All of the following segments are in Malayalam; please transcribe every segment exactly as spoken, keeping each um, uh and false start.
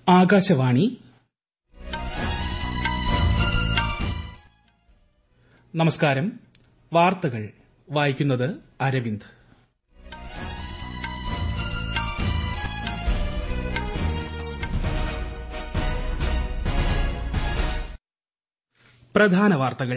ആകാശവാണി. നമസ്കാരം. വാർത്തകൾ വായിക്കുന്നത് അരവിന്ദ്. പ്രധാന വാർത്തകൾ.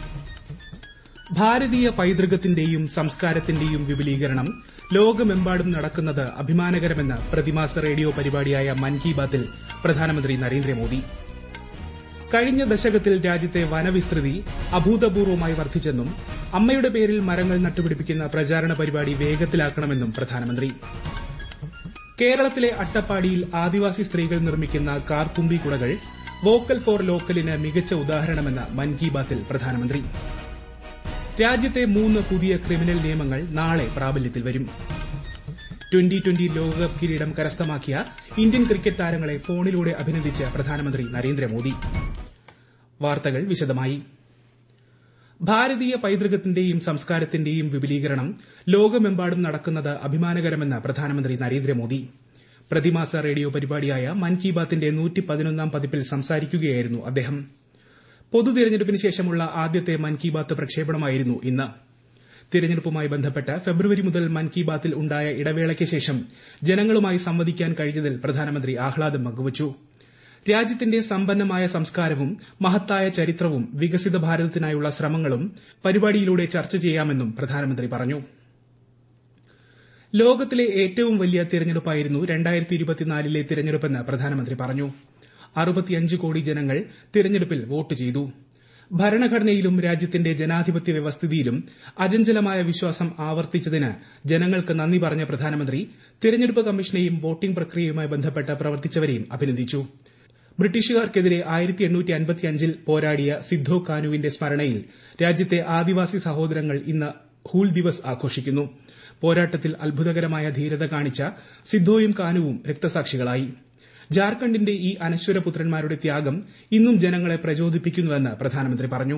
ഭാരതീയ പൈതൃകത്തിന്റെയും സംസ്കാരത്തിന്റെയും വിപുലീകരണം ലോകമെമ്പാടും നടക്കുന്നത് അഭിമാനകരമെന്ന് പ്രതിമാസ റേഡിയോ പരിപാടിയായ മൻ കി ബാത്തിൽ പ്രധാനമന്ത്രി നരേന്ദ്രമോദി. കഴിഞ്ഞ ദശകത്തിൽ രാജ്യത്തെ വനവിസ്തൃതി അഭൂതപൂർവ്വമായി വർദ്ധിച്ചെന്നും അമ്മയുടെ പേരിൽ മരങ്ങൾ നട്ടുപിടിപ്പിക്കുന്ന പ്രചാരണ പരിപാടി വേഗത്തിലാക്കണമെന്നും പ്രധാനമന്ത്രി. കേരളത്തിലെ അട്ടപ്പാടിയിൽ ആദിവാസി സ്ത്രീകൾ നിർമ്മിക്കുന്ന കാർത്തുമ്പി കുടകൾ വോക്കൽ ഫോർ ലോക്കലിന് മികച്ച ഉദാഹരണമെന്ന് മൻ കി ബാത്തിൽ പ്രധാനമന്ത്രി. രാജ്യത്തെ മൂന്ന് പുതിയ ക്രിമിനൽ നിയമങ്ങൾ നാളെ പ്രാബല്യത്തിൽ വരും. ട്വന്റി ട്വന്റി ലോകകപ്പ് കിരീടം കരസ്ഥമാക്കിയ ഇന്ത്യൻ ക്രിക്കറ്റ് താരങ്ങളെ ഫോണിലൂടെ അഭിനന്ദിച്ച് പ്രധാനമന്ത്രി നരേന്ദ്രമോദി. വാർത്തകൾ വിശദമായി. ഭാരതീയ പൈതൃകത്തിന്റെയും സംസ്കാരത്തിന്റെയും വിപുലീകരണം ലോകമെമ്പാടും നടക്കുന്നത് അഭിമാനകരമെന്ന് പ്രധാനമന്ത്രി നരേന്ദ്രമോദി. പ്രതിമാസ റേഡിയോ പരിപാടിയായ മൻ കി ബാത്തിന്റെ നൂറ്റി പതിനൊന്നാം പതിപ്പിൽ സംസാരിക്കുകയായിരുന്നു അദ്ദേഹം. പൊതുതിരഞ്ഞെടുപ്പിന് ശേഷമുള്ള ആദ്യത്തെ മൻ കി ബാത്ത് പ്രക്ഷേപണമായിരുന്നു ഇന്ന്. തിരഞ്ഞെടുപ്പുമായി ബന്ധപ്പെട്ട് ഫെബ്രുവരി മുതൽ മൻ കി ബാത്തിൽ ഉണ്ടായ ഇടവേളയ്ക്ക് ശേഷം ജനങ്ങളുമായി സംവദിക്കാൻ കഴിഞ്ഞതിൽ പ്രധാനമന്ത്രി ആഹ്ലാദം പങ്കുവച്ചു. രാജ്യത്തിന്റെ സമ്പന്നമായ സംസ്കാരവും മഹത്തായ ചരിത്രവും വികസിത ഭാരതത്തിനായുള്ള ശ്രമങ്ങളും പരിപാടിയിലൂടെ ചർച്ച ചെയ്യാമെന്നും പ്രധാനമന്ത്രി പറഞ്ഞു. ലോകത്തിലെ ഏറ്റവും വലിയ തിരഞ്ഞെടുപ്പായിരുന്നു രണ്ടായിരത്തി ഇരുപത്തിനാലിലെ തിരഞ്ഞെടുപ്പെന്ന് പ്രധാനമന്ത്രി പറഞ്ഞു. അറുപത്തിയഞ്ച് കോടി ജനങ്ങൾ തിരഞ്ഞെടുപ്പിൽ വോട്ട് ചെയ്തു. ഭരണഘടനയിലും രാജ്യത്തിന്റെ ജനാധിപത്യ വ്യവസ്ഥിതിയിലും അചഞ്ചലമായ വിശ്വാസം ആവർത്തിച്ചതിന് ജനങ്ങൾക്ക് നന്ദി പറഞ്ഞ പ്രധാനമന്ത്രി തിരഞ്ഞെടുപ്പ് കമ്മീഷനെയും വോട്ടിംഗ് പ്രക്രിയയുമായി ബന്ധപ്പെട്ട് പ്രവർത്തിച്ചവരെയും അഭിനന്ദിച്ചു. ബ്രിട്ടീഷുകാർക്കെതിരെ ആയിരത്തി എണ്ണൂറ്റി അൻപത്തിയഞ്ചിൽ പോരാടിയ സിദ്ധോ കാനുവിന്റെ സ്മരണയിൽ രാജ്യത്തെ ആദിവാസി സഹോദരങ്ങൾ ഇന്ന് ഹൂൽ ദിവസ് ആഘോഷിക്കുന്നു. പോരാട്ടത്തിൽ അത്ഭുതകരമായ ധീരത കാണിച്ച സിദ്ധോയും കാനുവും രക്തസാക്ഷികളായി. ജാർഖണ്ഡിന്റെ ഈ അനശ്വര പുത്രന്മാരുടെ ത്യാഗം ഇന്നും ജനങ്ങളെ പ്രചോദിപ്പിക്കുന്നുവെന്ന് പ്രധാനമന്ത്രി പറഞ്ഞു.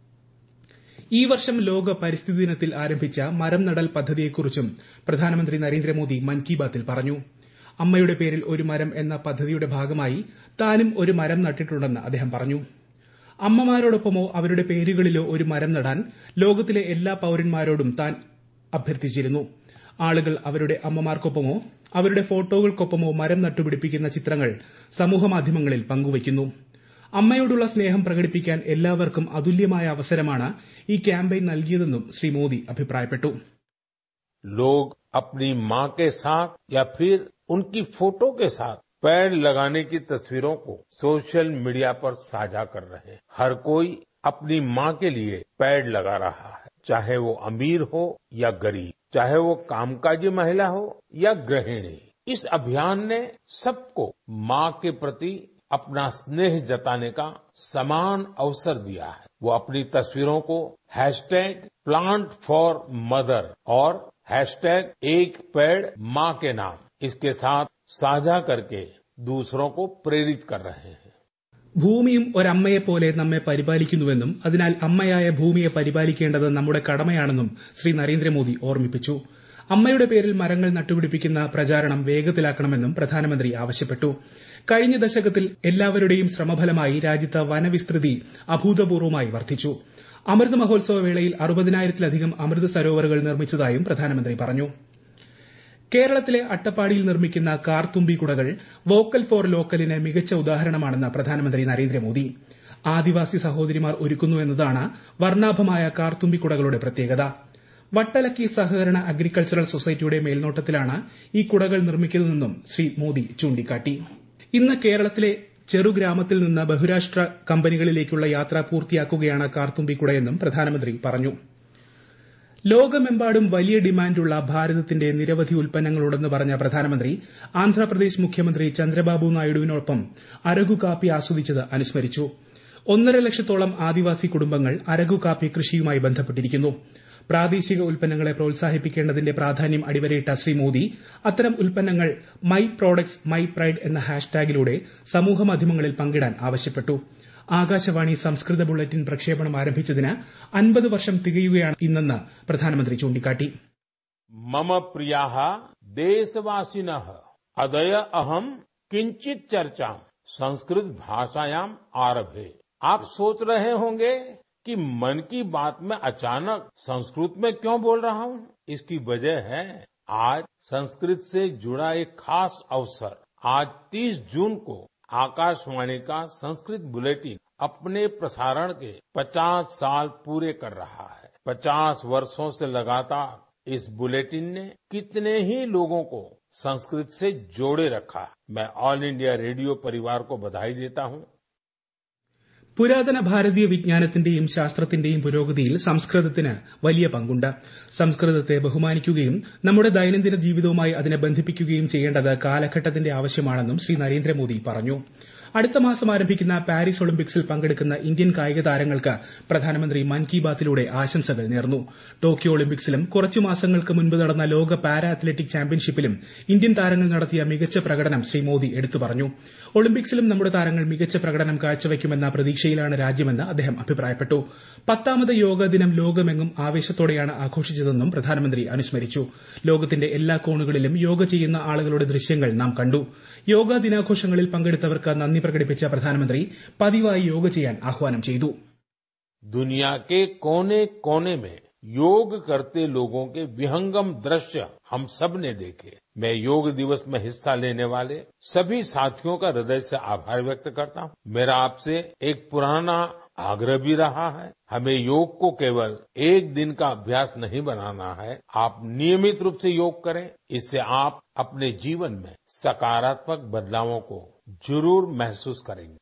ഈ വർഷം ലോക പരിസ്ഥിതി ദിനത്തിൽ ആരംഭിച്ച മരം നടൽ പദ്ധതിയെക്കുറിച്ചും പ്രധാനമന്ത്രി നരേന്ദ്രമോദി മൻ കി ബാത്തിൽ പറഞ്ഞു. അമ്മയുടെ പേരിൽ ഒരു മരം എന്ന പദ്ധതിയുടെ ഭാഗമായി താനും ഒരു മരം നട്ടിട്ടുണ്ടെന്ന് അദ്ദേഹം പറഞ്ഞു. അമ്മമാരോടൊപ്പമോ അവരുടെ പേരുകളിലോ ഒരു മരം നടാൻ ലോകത്തിലെ എല്ലാ പൌരന്മാരോടും താൻ അഭ്യർത്ഥിച്ചിരുന്നു. ആളുകൾ അവരുടെ അമ്മമാർക്കൊപ്പമോ അവരുടെ ഫോട്ടോകൾക്കൊപ്പമോ മരം നട്ടുപിടിപ്പിക്കുന്ന ചിത്രങ്ങൾ സമൂഹമാധ്യമങ്ങളിൽ പങ്കുവയ്ക്കുന്നു. അമ്മയോടുള്ള സ്നേഹം പ്രകടിപ്പിക്കാൻ എല്ലാവർക്കും അതുല്യമായ അവസരമാണ് ഈ ക്യാമ്പയിൻ നൽകിയതെന്നും ശ്രീ മോദി അഭിപ്രായപ്പെട്ടു. लोग अपनी मां के साथ या फिर उनकी फोटो के साथ पेड़ लगाने की तस्वीरों को सोशल मीडिया पर साझा कर रहे हैं. हर कोई अपनी मां के लिए पेड़ लगा रहा है, चाहे वो अमीर हो या गरीब, चाहे वो कामकाजी महिला हो या गृहिणी. इस अभियान ने सबको मां के प्रति अपना स्नेह जताने का समान अवसर दिया है. वो अपनी तस्वीरों को हैशटैग प्लांट फॉर मदर और हैशटैग एक पेड़ मां के नाम इसके साथ साझा करके दूसरों को प्रेरित कर रहे हैं. ഭൂമിയും ഒരമ്മയെപ്പോലെ നമ്മെ പരിപാലിക്കുന്നുവെന്നും അതിനാൽ അമ്മയായ ഭൂമിയെ പരിപാലിക്കേണ്ടത് നമ്മുടെ കടമയാണെന്നും ശ്രീ നരേന്ദ്രമോദി ഓർമ്മിപ്പിച്ചു. അമ്മയുടെ പേരിൽ മരങ്ങൾ നട്ടുപിടിപ്പിക്കുന്ന പ്രചാരണം വേഗത്തിലാക്കണമെന്നും പ്രധാനമന്ത്രി ആവശ്യപ്പെട്ടു. കഴിഞ്ഞ ദശകത്തിൽ എല്ലാവരുടെയും ശ്രമഫലമായി രാജ്യത്ത് വനവിസ്തൃതി അഭൂതപൂർവ്വമായി വർദ്ധിച്ചു. അമൃത് മഹോത്സവ വേളയിൽ അറുപതിനായിരത്തിലധികം അമൃത് സരോവറുകൾ നിർമ്മിച്ചതായും പ്രധാനമന്ത്രി പറഞ്ഞു. കേരളത്തിലെ അട്ടപ്പാടിയിൽ നിർമ്മിക്കുന്ന കാർത്തുമ്പി കുടകൾ വോക്കൽ ഫോർ ലോക്കലിന് മികച്ച ഉദാഹരണമാണെന്ന് പ്രധാനമന്ത്രി നരേന്ദ്രമോദി. ആദിവാസി സഹോദരിമാർ ഒരുക്കുന്നുവെന്നതാണ് വർണ്ണാഭമായ കാർത്തുമ്പി കുടകളുടെ പ്രത്യേകത. വട്ടലക്കി സഹകരണ അഗ്രികൾച്ചറൽ സൊസൈറ്റിയുടെ മേൽനോട്ടത്തിലാണ് ഈ കുടകൾ നിർമ്മിക്കുന്നതെന്നും ശ്രീ മോദി ചൂണ്ടിക്കാട്ടി. ഇന്ന് കേരളത്തിലെ ചെറുഗ്രാമത്തിൽ നിന്ന് ബഹുരാഷ്ട്ര കമ്പനികളിലേക്കുള്ള യാത്ര പൂർത്തിയാക്കുകയാണ് കാർത്തുമ്പി കുടയെന്നും പ്രധാനമന്ത്രി പറഞ്ഞു. ലോകമെമ്പാടും വലിയ ഡിമാൻഡുള്ള ഭാരതത്തിന്റെ നിരവധി ഉൽപ്പന്നങ്ങളുണ്ടെന്ന് പറഞ്ഞ പ്രധാനമന്ത്രി ആന്ധ്രാപ്രദേശ് മുഖ്യമന്ത്രി ചന്ദ്രബാബു നായിഡുവിനൊപ്പം അരകു കാപ്പി ആസ്വദിച്ചത് അനുസ്മരിച്ചു. ഒന്നര ലക്ഷത്തോളം ആദിവാസി കുടുംബങ്ങൾ അരകു കാപ്പി കൃഷിയുമായി ബന്ധപ്പെട്ടിരിക്കുന്നു. പ്രാദേശിക ഉൽപ്പന്നങ്ങളെ പ്രോത്സാഹിപ്പിക്കേണ്ടതിന്റെ പ്രാധാന്യം അടിവരയിട്ട ശ്രീ മോദി അത്തരം ഉൽപ്പന്നങ്ങൾ മൈ പ്രോഡക്ട്സ് മൈ പ്രൈഡ് എന്ന ഹാഷ്ടാഗിലൂടെ സമൂഹമാധ്യമങ്ങളിൽ പങ്കിടാൻ ആവശ്യപ്പെട്ടു. ആകാശവാണി സംസ്കൃത ബുള്ളറ്റിൻ പ്രക്ഷേപണം ആരംഭിച്ചതിന് അൻപത് വർഷം തികയുകയാണ് ഇന്നെന്ന് പ്രധാനമന്ത്രി ചൂണ്ടിക്കാട്ടി. मम प्रियाः देशवासिनः अदय अहम् किंचित चर्चा संस्कृत भाषायाम आरभे। आप सोच रहे होंगे कि मन की बात में अचानक संस्कृत में क्यों बोल रहा हूँ? इसकी वजह है आज संस्कृत से जुड़ा एक खास अवसर। आज तीस जून को आकाशवाणी का संस्कृत बुलेटिन अपने प्रसारण के पचास साल पूरे कर रहा है। पचास वर्षों से लगातार इस बुलेटिन ने कितने ही लोगों को संस्कृत से जोड़े रखा। मैं ऑल इंडिया रेडियो परिवार को बधाई देता हूँ। പുരാതന ഭാരതീയ വിജ്ഞാനത്തിന്റെയും ശാസ്ത്രത്തിന്റെയും പുരോഗതിയിൽ സംസ്കൃതത്തിന് വലിയ പങ്കുണ്ട്. സംസ്കൃതത്തെ ബഹുമാനിക്കുകയും നമ്മുടെ ദൈനംദിന ജീവിതവുമായി അതിനെ ബന്ധിപ്പിക്കുകയും ചെയ്യേണ്ടത് കാലഘട്ടത്തിന്റെ ആവശ്യമാണെന്നും ശ്രീ നരേന്ദ്രമോദി പറഞ്ഞു. അടുത്ത മാസം ആരംഭിക്കുന്ന പാരീസ് ഒളിമ്പിക്സിൽ പങ്കെടുക്കുന്ന ഇന്ത്യൻ കായിക താരങ്ങൾക്ക് പ്രധാനമന്ത്രി മൻ കി ബാത്തിലൂടെ ആശംസകൾ നേർന്നു. ടോക്കിയോ ഒളിമ്പിക്സിലും കുറച്ചു മാസങ്ങൾക്ക് മുൻപ് നടന്ന ലോക പാരാ അത്ലറ്റിക് ചാമ്പ്യൻഷിപ്പിലും ഇന്ത്യൻ താരങ്ങൾ നടത്തിയ മികച്ച പ്രകടനം ശ്രീ മോദി എടുത്തു പറഞ്ഞു. ഒളിമ്പിക്സിലും നമ്മുടെ താരങ്ങൾ മികച്ച പ്രകടനം കാഴ്ചവെക്കുമെന്ന പ്രതീക്ഷയിലാണ് രാജ്യമെന്ന് അദ്ദേഹം അഭിപ്രായപ്പെട്ടു. പത്താമത് യോഗ ദിനം ലോകമെങ്ങും ആവേശത്തോടെയാണ് ആഘോഷിച്ചതെന്നും പ്രധാനമന്ത്രി അനുസ്മരിച്ചു. ലോകത്തിന്റെ എല്ലാ കോണുകളിലും യോഗ ചെയ്യുന്ന ആളുകളുടെ ദൃശ്യങ്ങൾ നാം കണ്ടു. യോഗാ ദിനാഘോഷങ്ങളിൽ പങ്കെടുത്തവർക്ക് നന്ദി പ്രകടിപ്പിച്ച പ്രധാനമന്ത്രി പതിവായി യോഗ ചെയ്യാൻ ആഹ്വാനം ചെയ്തു. दुनिया के कोने कोने में योग करते लोगों के विहंगम दृश्य हम सब ने देखे। मैं योग दिवस में हिस्सा लेने वाले सभी साथियों का हृदय से आभार व्यक्त करता हूँ। मेरा आपसे एक पुराना आग्रह भी रहा है, हमें योग को केवल एक दिन का अभ्यास नहीं बनाना है। आप नियमित रूप से योग करें, इससे आप अपने जीवन में सकारात्मक बदलावों को जरूर महसूस करेंगे.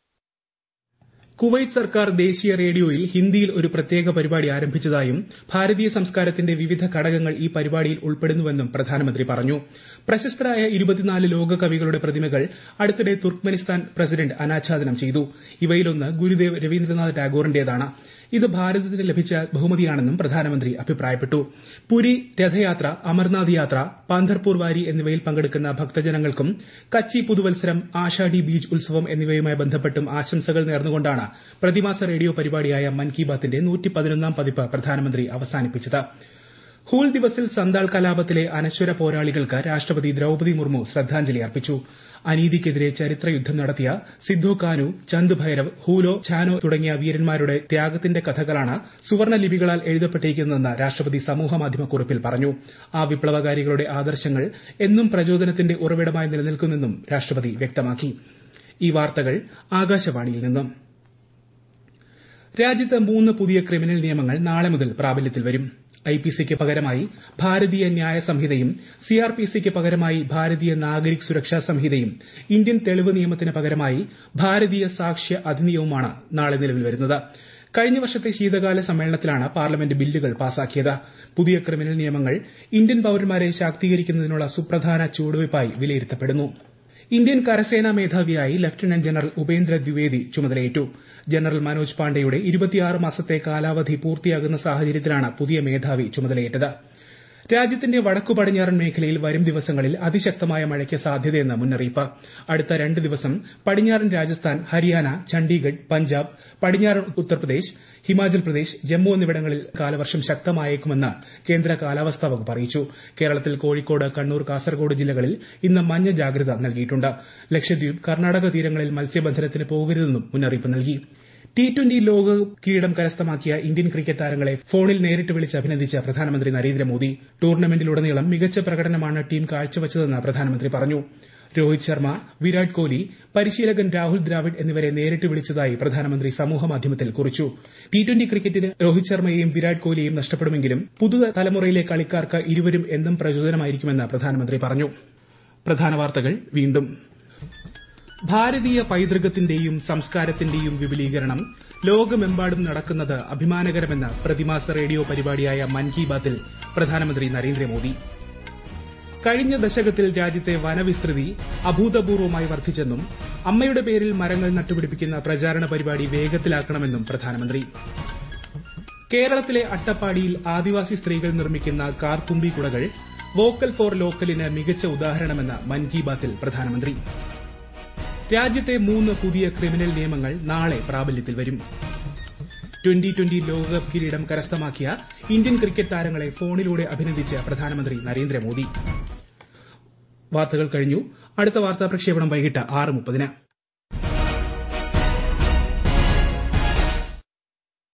കുവൈറ്റ് സർക്കാർ ദേശീയ റേഡിയോയിൽ ഹിന്ദിയിൽ ഒരു പ്രത്യേക പരിപാടി ആരംഭിച്ചതായും ഭാരതീയ സംസ്കാരത്തിന്റെ വിവിധ ഘടകങ്ങൾ ഈ പരിപാടിയിൽ ഉൾപ്പെടുന്നുവെന്നും പ്രധാനമന്ത്രി പറഞ്ഞു. പ്രശസ്തരായ ഇരുപത്തിനാല് ലോക കവികളുടെ പ്രതിമകൾ അടുത്തിടെ തുർക്ക്മെനിസ്ഥാൻ പ്രസിഡന്റ് അനാച്ഛാദനം ചെയ്തു. ഇവയിലൊന്ന് ഗുരുദേവ് രവീന്ദ്രനാഥ് ടാഗോറിന്റേതാണ്. ഇത് ഭാരതത്തിന് ലഭിച്ച ബഹുമതിയാണെന്നും പ്രധാനമന്ത്രി അഭിപ്രായപ്പെട്ടു. പുരി രഥയാത്ര, അമർനാഥ് യാത്ര, പാന്ധർപൂർ വാരി എന്നിവയിൽ പങ്കെടുക്കുന്ന ഭക്തജനങ്ങൾക്കും കച്ചി പുതുവത്സരം, ആഷാഢി ബീജ് ഉത്സവം എന്നിവയുമായി ബന്ധപ്പെട്ടും ആശംസകൾ നേർന്നുകൊണ്ടാണ് പ്രതിമാസ റേഡിയോ പരിപാടിയായ മൻ കി ബാത്തിന്റെ നൂറ്റി പതിനൊന്നാം പതിപ്പ് പ്രധാനമന്ത്രി അവസാനിപ്പിച്ചത്. ഹൂൽ ദിവസിൽ സന്താൾ കലാപത്തിലെ അനശ്വര പോരാളികൾക്ക് രാഷ്ട്രപതി ദ്രൌപദി മുർമു ശ്രദ്ധാഞ്ജലി അർപ്പിച്ചു. അനീതിക്കെതിരെ ചരിത്രയുദ്ധം നടത്തിയ സിദ്ധു കാനു, ചന്ദ് ഭൈരവ്, ഹൂലോ ഛാനോ തുടങ്ങിയ വീരന്മാരുടെ ത്യാഗത്തിന്റെ കഥകളാണ് സുവർണ്ണ ലിപികളാൽ എഴുതപ്പെട്ടിരിക്കുന്നതെന്ന് രാഷ്ട്രപതി സമൂഹമാധ്യമ കുറിപ്പിൽ പറഞ്ഞു. ആ വിപ്ലവകാരികളുടെ ആദർശങ്ങൾ എന്നും പ്രചോദനത്തിന്റെ ഉറവിടമായി നിലനിൽക്കുമെന്നും രാഷ്ട്രപതി വ്യക്തമാക്കി. ഈ വാർത്തകൾ ആകാശവാണിയിൽ നിന്നും. രാജ്യത്ത് മൂന്ന് പുതിയ ക്രിമിനൽ നിയമങ്ങൾ നാളെ മുതൽ പ്രാബല്യത്തിൽ വരും. ഐപിസിക്ക് പകരമായി ഭാരതീയ ന്യായ സംഹിതയും സിആർപിസിക്ക് പകരമായി ഭാരതീയ നാഗരിക് സുരക്ഷാ സംഹിതയും ഇന്ത്യൻ തെളിവ് നിയമത്തിന് പകരമായി ഭാരതീയ സാക്ഷ്യ അധിനിയമവുമാണ് നാളെ നിലവിൽ വരുന്നത്. കഴിഞ്ഞ വർഷത്തെ ശീതകാല സമ്മേളനത്തിലാണ് പാർലമെന്റ് ബില്ലുകൾ പാസാക്കിയത്. പുതിയ ക്രിമിനൽ നിയമങ്ങൾ ഇന്ത്യൻ പൌരന്മാരെ ശാക്തീകരിക്കുന്നതിനുള്ള സുപ്രധാന ചുവടുവയ്പായി വിലയിരുത്തപ്പെടുന്നു. ഇന്ത്യൻ കരസേനാ മേധാവിയായി ലഫ്റ്റനന്റ് ജനറൽ ഉപേന്ദ്ര ദ്വിവേദി ചുമതലയേറ്റു. ജനറൽ മനോജ് പാണ്ഡെയുടെ ഇരുപത്തിയാറ് മാസത്തെ കാലാവധി പൂർത്തിയാകുന്ന സാഹചര്യത്തിലാണ് പുതിയ മേധാവി ചുമതലയേറ്റത്. രാജ്യത്തിന്റെ വടക്കു പടിഞ്ഞാറൻ മേഖലയിൽ വരും ദിവസങ്ങളിൽ അതിശക്തമായ മഴയ്ക്ക് സാധ്യതയെന്ന് മുന്നറിയിപ്പ്. അടുത്ത രണ്ട് ദിവസം പടിഞ്ഞാറൻ രാജസ്ഥാൻ, ഹരിയാന, ചണ്ഡീഗഡ്, പഞ്ചാബ്, പടിഞ്ഞാറൻ ഉത്തർപ്രദേശ്, ഹിമാചൽ പ്രദേശ്, ജമ്മു എന്നിവിടങ്ങളിൽ കാലവർഷം ശക്തമായേക്കുമെന്ന് കേന്ദ്ര കാലാവസ്ഥാ വകുപ്പ് അറിയിച്ചു. കേരളത്തിൽ കോഴിക്കോട്, കണ്ണൂർ, കാസർഗോഡ് ജില്ലകളിൽ ഇന്ന് മഞ്ഞ ജാഗ്രത നൽകിയിട്ടുണ്ട്. ലക്ഷദ്വീപ്, കർണാടക തീരങ്ങളിൽ മത്സ്യബന്ധനത്തിന് പോകരുതെന്നും മുന്നറിയിപ്പ് നൽകി. ടി ട്വന്റി ലോകകപ്പ് കിരീടം കരസ്ഥമാക്കിയ ഇന്ത്യൻ ക്രിക്കറ്റ് താരങ്ങളെ ഫോണിൽ നേരിട്ട് വിളിച്ച് അഭിനന്ദിച്ച പ്രധാനമന്ത്രി നരേന്ദ്രമോദി. ടൂർണമെന്റിലുടനീളം മികച്ച പ്രകടനമാണ് ടീം കാഴ്ചവച്ചതെന്ന് പ്രധാനമന്ത്രി പറഞ്ഞു. രോഹിത് ശർമ്മ, വിരാട് കോഹ്ലി, പരിശീലകൻ രാഹുൽ ദ്രാവിഡ് എന്നിവരെ നേരിട്ട് വിളിച്ചതായി പ്രധാനമന്ത്രി സമൂഹമാധ്യമത്തിൽ കുറിച്ചു. ടി ട്വന്റി ക്രിക്കറ്റിന് രോഹിത് ശർമ്മയെയും വിരാട് കോഹ്ലിയെയും നഷ്ടപ്പെടുമെങ്കിലും പുതുതലമുറയിലെ കളിക്കാർക്ക് ഇരുവരും എന്നും പ്രചോദനമായിരിക്കുമെന്ന് പ്രധാനമന്ത്രി പറഞ്ഞു. പ്രധാന വാർത്തകൾ വീണ്ടും. ഭാരതീയ പൈതൃകത്തിന്റെയും സംസ്കാരത്തിന്റെയും വിപുലീകരണം ലോകമെമ്പാടും നടക്കുന്നത് അഭിമാനകരമെന്ന് പ്രതിമാസ റേഡിയോ പരിപാടിയായ മൻ കി ബാത്തിൽ പ്രധാനമന്ത്രി നരേന്ദ്രമോദി. കഴിഞ്ഞ ദശകത്തിൽ രാജ്യത്തെ വനവിസ്തൃതി അഭൂതപൂർവ്വമായി വർദ്ധിച്ചെന്നും അമ്മയുടെ പേരിൽ മരങ്ങൾ നട്ടുപിടിപ്പിക്കുന്ന പ്രചാരണ പരിപാടി വേഗത്തിലാക്കണമെന്നും പ്രധാനമന്ത്രി. കേരളത്തിലെ അട്ടപ്പാടിയിൽ ആദിവാസി സ്ത്രീകൾ നിർമ്മിക്കുന്ന കാർത്തുമ്പി കുടകൾ വോക്കൽ ഫോർ ലോക്കലിന് മികച്ച ഉദാഹരണമെന്ന് മൻ കി ബാത്തിൽ പ്രധാനമന്ത്രി. രാജ്യത്തെ മൂന്ന് പുതിയ ക്രിമിനൽ നിയമങ്ങൾ നാളെ പ്രാബല്യത്തിൽ വരും. ട്വന്റി ട്വന്റി ലോകകപ്പ് കിരീടം കരസ്ഥമാക്കിയ ഇന്ത്യൻ ക്രിക്കറ്റ് താരങ്ങളെ ഫോണിലൂടെ അഭിനന്ദിച്ച് പ്രധാനമന്ത്രി നരേന്ദ്രമോദി. വാർത്തകൾ കഴിഞ്ഞു. അടുത്ത വാർത്താ പ്രക്ഷേപണം വൈകിട്ട് ആറ് മുപ്പതിന്